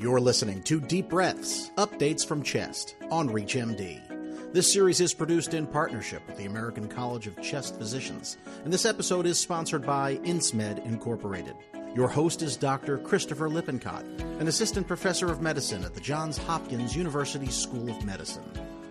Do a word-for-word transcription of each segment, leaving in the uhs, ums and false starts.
You're listening to Deep Breaths, Updates from Chest on ReachMD. This series is produced in partnership with the American College of Chest Physicians, and this episode is sponsored by InSmed Incorporated. Your host is Doctor Christopher Lippincott, an assistant professor of medicine at the Johns Hopkins University School of Medicine.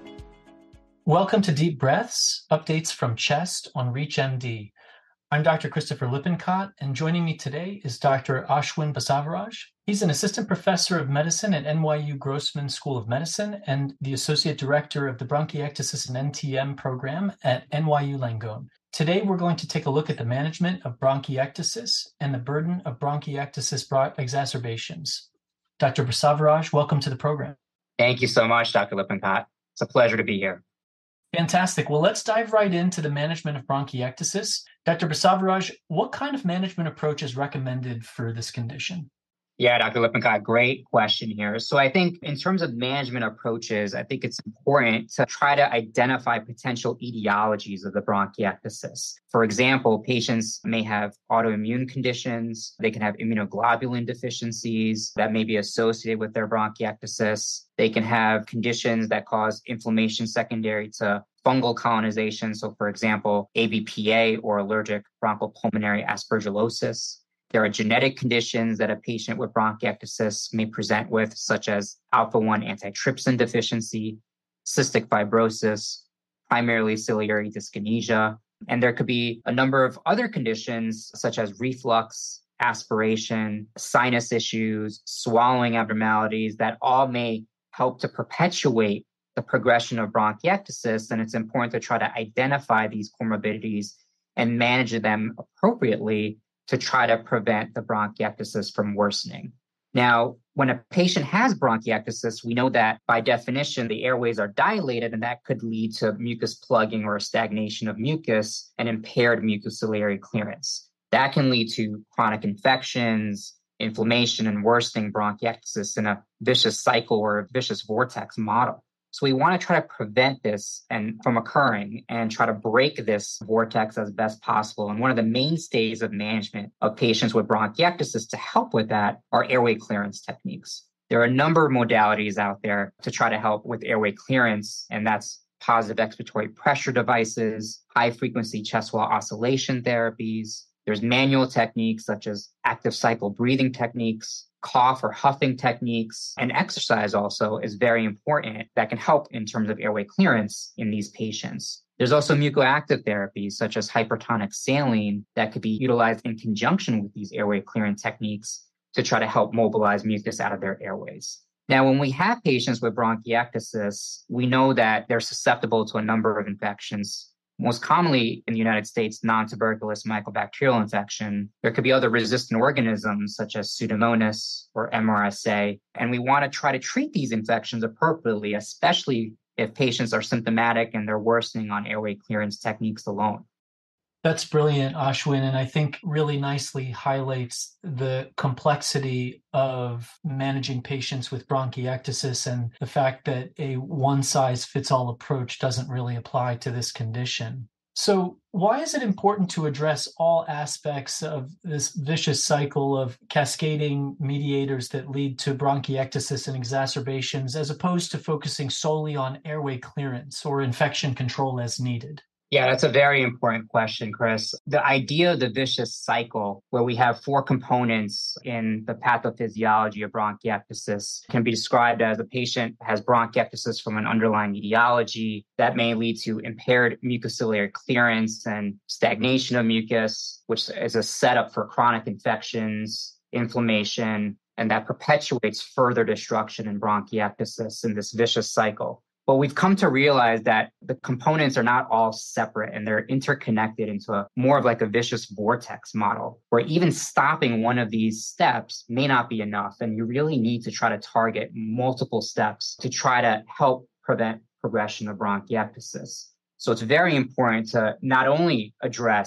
Welcome to Deep Breaths, Updates from Chest on ReachMD. I'm Doctor Christopher Lippincott, and joining me today is Doctor Ashwin Basavaraj. He's an assistant professor of medicine at N Y U Grossman School of Medicine and the associate director of the bronchiectasis and N T M program at N Y U Langone. Today, we're going to take a look at the management of bronchiectasis and the burden of bronchiectasis exacerbations. Doctor Basavaraj, welcome to the program. Thank you so much, Doctor Lippincott. It's a pleasure to be here. Fantastic. Well, let's dive right into the management of bronchiectasis. Doctor Basavaraj, what kind of management approach is recommended for this condition? Yeah, Doctor Lippincott, great question here. So I think in terms of management approaches, I think it's important to try to identify potential etiologies of the bronchiectasis. For example, patients may have autoimmune conditions. They can have immunoglobulin deficiencies that may be associated with their bronchiectasis. They can have conditions that cause inflammation secondary to fungal colonization. So for example, A B P A or allergic bronchopulmonary aspergillosis. There are genetic conditions that a patient with bronchiectasis may present with, such as alpha one antitrypsin deficiency, cystic fibrosis, primarily ciliary dyskinesia. And there could be a number of other conditions, such as reflux, aspiration, sinus issues, swallowing abnormalities that all may help to perpetuate the progression of bronchiectasis. And it's important to try to identify these comorbidities and manage them appropriately to try to prevent the bronchiectasis from worsening. Now, when a patient has bronchiectasis, we know that by definition, the airways are dilated, and that could lead to mucus plugging or stagnation of mucus and impaired mucociliary clearance. That can lead to chronic infections, inflammation, and worsening bronchiectasis in a vicious cycle or a vicious vortex model. So we want to try to prevent this and from occurring and try to break this vortex as best possible. And one of the mainstays of management of patients with bronchiectasis to help with that are airway clearance techniques. There are a number of modalities out there to try to help with airway clearance, and that's positive expiratory pressure devices, high-frequency chest wall oscillation therapies. There's manual techniques such as active cycle breathing techniques, cough or huffing techniques, and exercise also is very important that can help in terms of airway clearance in these patients. There's also mucoactive therapies such as hypertonic saline that could be utilized in conjunction with these airway clearance techniques to try to help mobilize mucus out of their airways. Now, when we have patients with bronchiectasis, we know that they're susceptible to a number of infections. Most commonly in the United States, non-tuberculous mycobacterial infection. There could be other resistant organisms such as Pseudomonas or M R S A. And we want to try to treat these infections appropriately, especially if patients are symptomatic and they're worsening on airway clearance techniques alone. That's brilliant, Ashwin, and I think really nicely highlights the complexity of managing patients with bronchiectasis and the fact that a one-size-fits-all approach doesn't really apply to this condition. So why is it important to address all aspects of this vicious cycle of cascading mediators that lead to bronchiectasis and exacerbations, as opposed to focusing solely on airway clearance or infection control as needed? Yeah, that's a very important question, Chris. The idea of the vicious cycle, where we have four components in the pathophysiology of bronchiectasis, can be described as a patient has bronchiectasis from an underlying etiology that may lead to impaired mucociliary clearance and stagnation of mucus, which is a setup for chronic infections, inflammation, and that perpetuates further destruction in bronchiectasis in this vicious cycle. But we've come to realize that the components are not all separate and they're interconnected into a more of like a vicious vortex model, where even stopping one of these steps may not be enough. And you really need to try to target multiple steps to try to help prevent progression of bronchiectasis. So it's very important to not only address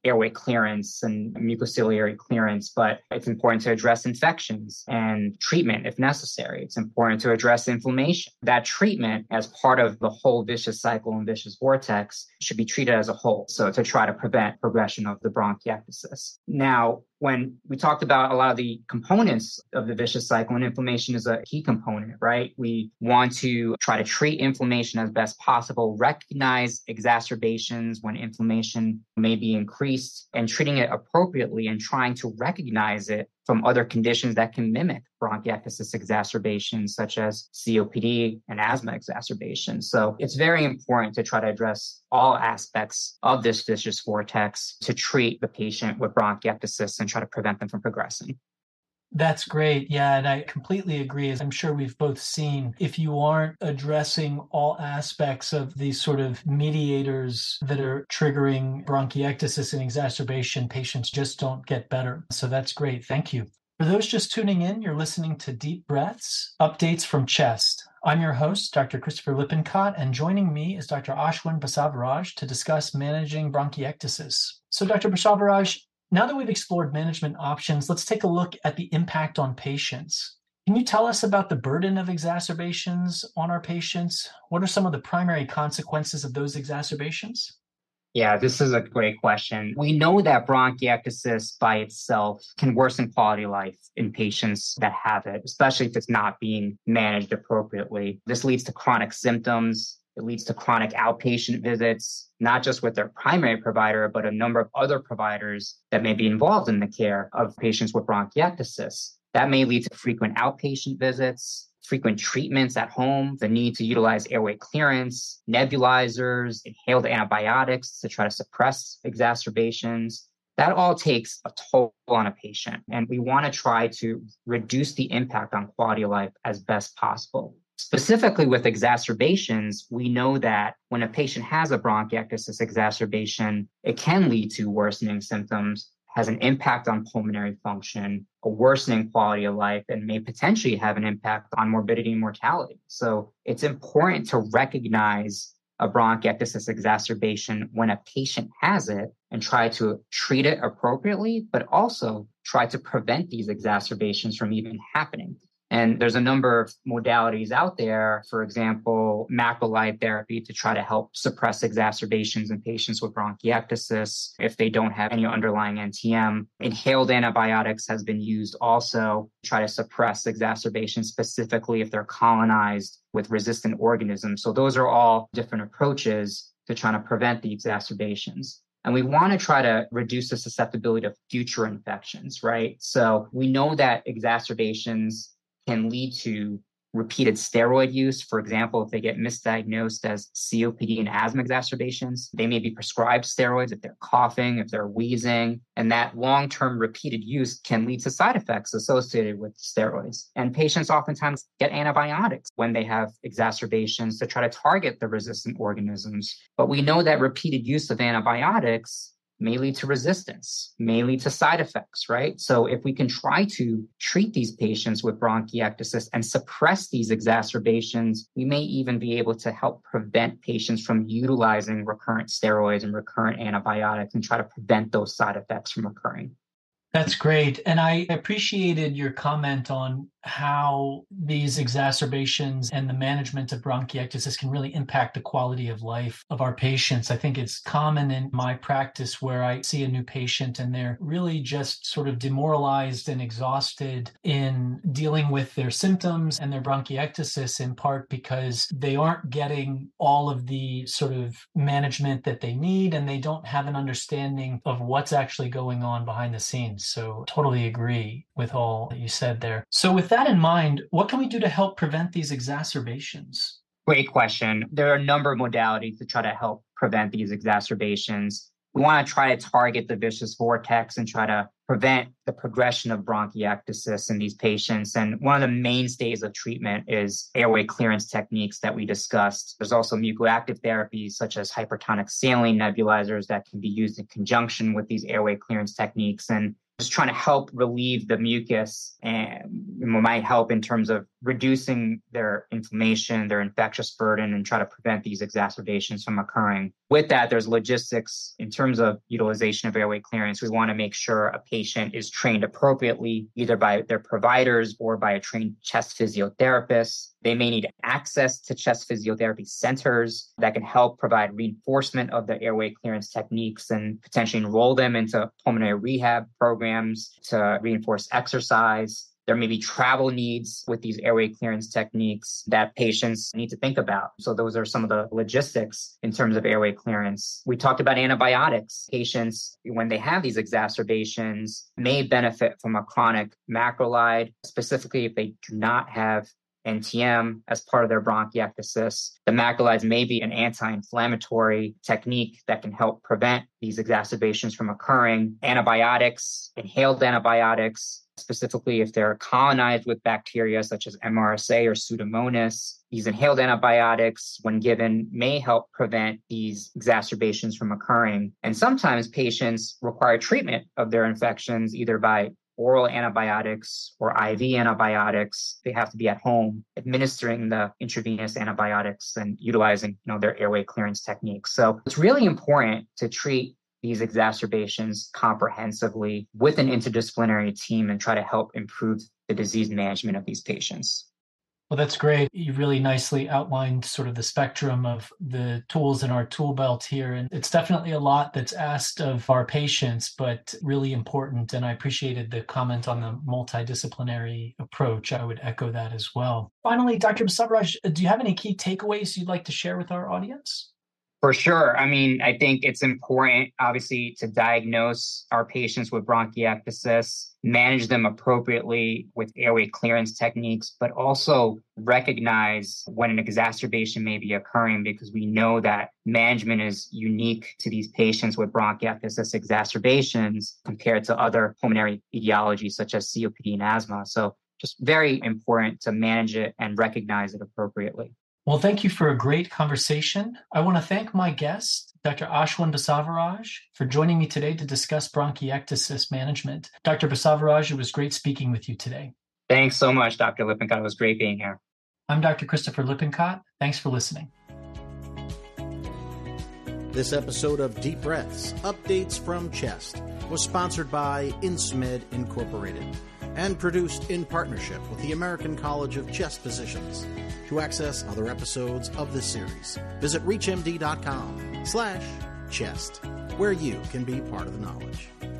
airway clearance and mucociliary clearance, but it's important to address infections and treatment if necessary. It's important to address inflammation. That treatment, as part of the whole vicious cycle and vicious vortex, should be treated as a whole. So to try to prevent progression of the bronchiectasis. Now, when we talked about a lot of the components of the vicious cycle, and inflammation is a key component, right? We want to try to treat inflammation as best possible, recognize exacerbations when inflammation may be increased, and treating it appropriately and trying to recognize it from other conditions that can mimic bronchiectasis exacerbations, such as C O P D and asthma exacerbations. So it's very important to try to address all aspects of this vicious vortex to treat the patient with bronchiectasis and try to prevent them from progressing. That's great. Yeah, and I completely agree. As I'm sure we've both seen, if you aren't addressing all aspects of these sort of mediators that are triggering bronchiectasis and exacerbation, patients just don't get better. So that's great. Thank you. For those just tuning in, you're listening to Deep Breaths, Updates from CHEST. I'm your host, Doctor Christopher Lippincott, and joining me is Doctor Ashwin Basavaraj to discuss managing bronchiectasis. So Doctor Basavaraj, now that we've explored management options, let's take a look at the impact on patients. Can you tell us about the burden of exacerbations on our patients? What are some of the primary consequences of those exacerbations? Yeah, this is a great question. We know that bronchiectasis by itself can worsen quality of life in patients that have it, especially if it's not being managed appropriately. This leads to chronic symptoms. It leads to chronic outpatient visits, not just with their primary provider, but a number of other providers that may be involved in the care of patients with bronchiectasis. That may lead to frequent outpatient visits, frequent treatments at home, the need to utilize airway clearance, nebulizers, inhaled antibiotics to try to suppress exacerbations. That all takes a toll on a patient, and we want to try to reduce the impact on quality of life as best possible. Specifically with exacerbations, we know that when a patient has a bronchiectasis exacerbation, it can lead to worsening symptoms, has an impact on pulmonary function, a worsening quality of life, and may potentially have an impact on morbidity and mortality. So it's important to recognize a bronchiectasis exacerbation when a patient has it and try to treat it appropriately, but also try to prevent these exacerbations from even happening. And there's a number of modalities out there, for example, macrolide therapy to try to help suppress exacerbations in patients with bronchiectasis if they don't have any underlying N T M. Inhaled antibiotics has been used also to try to suppress exacerbations, specifically if they're colonized with resistant organisms. So those are all different approaches to trying to prevent the exacerbations. And we want to try to reduce the susceptibility to future infections, right? So we know that exacerbations can lead to repeated steroid use. For example, if they get misdiagnosed as C O P D and asthma exacerbations, they may be prescribed steroids if they're coughing, if they're wheezing, and that long-term repeated use can lead to side effects associated with steroids. And patients oftentimes get antibiotics when they have exacerbations to try to target the resistant organisms. But we know that repeated use of antibiotics may lead to resistance, may lead to side effects, right? So if we can try to treat these patients with bronchiectasis and suppress these exacerbations, we may even be able to help prevent patients from utilizing recurrent steroids and recurrent antibiotics and try to prevent those side effects from occurring. That's great. And I appreciated your comment on how these exacerbations and the management of bronchiectasis can really impact the quality of life of our patients. I think it's common in my practice where I see a new patient and they're really just sort of demoralized and exhausted in dealing with their symptoms and their bronchiectasis, in part because they aren't getting all of the sort of management that they need, and they don't have an understanding of what's actually going on behind the scenes. So totally agree with all that you said there. So with that in mind, what can we do to help prevent these exacerbations? Great question. There are a number of modalities to try to help prevent these exacerbations. We want to try to target the vicious vortex and try to prevent the progression of bronchiectasis in these patients. And one of the mainstays of treatment is airway clearance techniques that we discussed. There's also mucoactive therapies such as hypertonic saline nebulizers that can be used in conjunction with these airway clearance techniques. And just trying to help relieve the mucus and might help in terms of reducing their inflammation, their infectious burden, and try to prevent these exacerbations from occurring. With that, there's logistics in terms of utilization of airway clearance. We want to make sure a patient is trained appropriately, either by their providers or by a trained chest physiotherapist. They may need access to chest physiotherapy centers that can help provide reinforcement of the airway clearance techniques and potentially enroll them into pulmonary rehab programs to reinforce exercise. There may be travel needs with these airway clearance techniques that patients need to think about. So those are some of the logistics in terms of airway clearance. We talked about antibiotics. Patients, when they have these exacerbations, may benefit from a chronic macrolide, specifically if they do not have N T M as part of their bronchiectasis. The macrolides may be an anti-inflammatory technique that can help prevent these exacerbations from occurring. Antibiotics, inhaled antibiotics, specifically if they're colonized with bacteria such as M R S A or Pseudomonas. These inhaled antibiotics, when given, may help prevent these exacerbations from occurring. And sometimes patients require treatment of their infections either by oral antibiotics or I V antibiotics. They have to be at home administering the intravenous antibiotics and utilizing, you know, their airway clearance techniques. So it's really important to treat these exacerbations comprehensively with an interdisciplinary team and try to help improve the disease management of these patients. Well, that's great. You really nicely outlined sort of the spectrum of the tools in our tool belt here. And it's definitely a lot that's asked of our patients, but really important. And I appreciated the comment on the multidisciplinary approach. I would echo that as well. Finally, Doctor Basavaraj, do you have any key takeaways you'd like to share with our audience? For sure. I mean, I think it's important, obviously, to diagnose our patients with bronchiectasis, manage them appropriately with airway clearance techniques, but also recognize when an exacerbation may be occurring, because we know that management is unique to these patients with bronchiectasis exacerbations compared to other pulmonary etiologies such as C O P D and asthma. So just very important to manage it and recognize it appropriately. Well, thank you for a great conversation. I want to thank my guest, Doctor Ashwin Basavaraj, for joining me today to discuss bronchiectasis management. Doctor Basavaraj, it was great speaking with you today. Thanks so much, Doctor Lippincott. It was great being here. I'm Doctor Christopher Lippincott. Thanks for listening. This episode of Deep Breaths, Updates from Chest, was sponsored by InsMed Incorporated and produced in partnership with the American College of Chest Physicians. To access other episodes of this series, visit reachmd.com slash chest, where you can be part of the knowledge.